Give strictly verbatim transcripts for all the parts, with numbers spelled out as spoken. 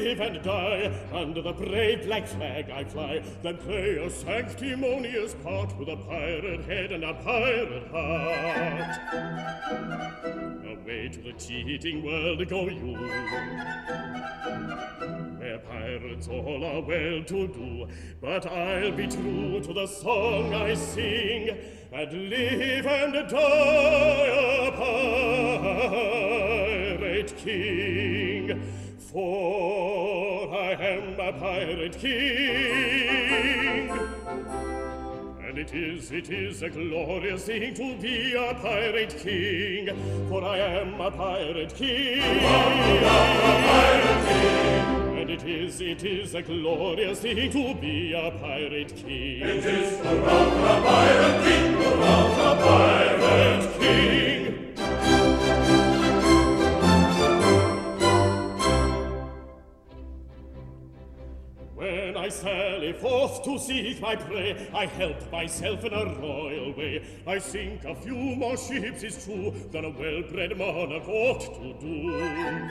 live and die, under the brave black flag I fly, then play a sanctimonious part with a pirate head and a pirate heart. Away to the cheating world go you, where pirates all are well to do, but I'll be true to the song I sing, and live and die a pirate king, for I am a pirate king. And it is, it is a glorious thing to be a pirate king, for I am a pirate king. A pirate king. And it is, it is a glorious thing to be a pirate king. It is hurrah for a pirate king, hurrah for a pirate king. When I sally forth to seek my prey, I help myself in a royal way. I sink a few more ships, it's true, than a well-bred monarch ought to do.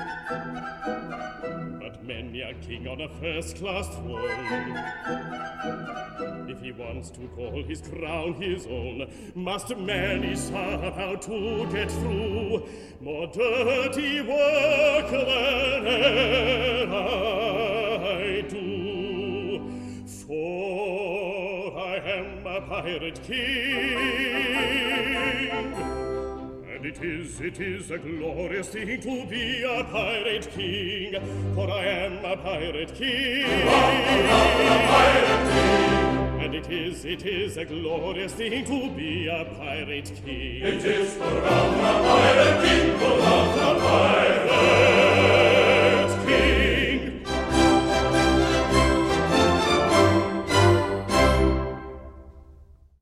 But many a king on a first-class throne, if he wants to call his crown his own, must manage somehow to get through more dirty work than e'er I do. For I am a pirate king, and it is, it is a glorious thing to be a pirate king, for I am a pirate king. A pirate king. And it is, it is a glorious thing to be a pirate king. It is for a pirate king.